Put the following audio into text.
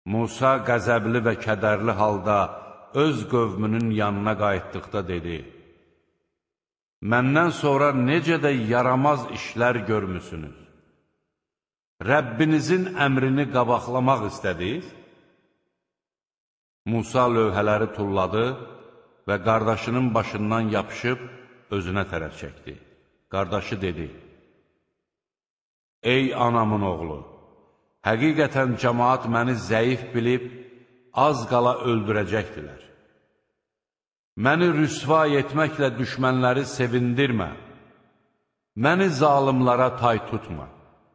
Musa qəzəbli və kədərli halda öz qövmünün yanına qayıtdıqda dedi: Məndən sonra necə də yaramaz işlər görmüsünüz? Rəbbinizin əmrini qabaqlamaq istədiniz? Musa lövhələri tulladı və qardaşının başından yapışıb özünə tərəf çəkdi. Qardaşı dedi: Ey anamın oğlu! Həqiqətən cəmaat məni zəif bilib, az qala öldürəcəkdilər. Məni rüsva etməklə düşmənləri sevindirmə, məni zalımlara tay tutma.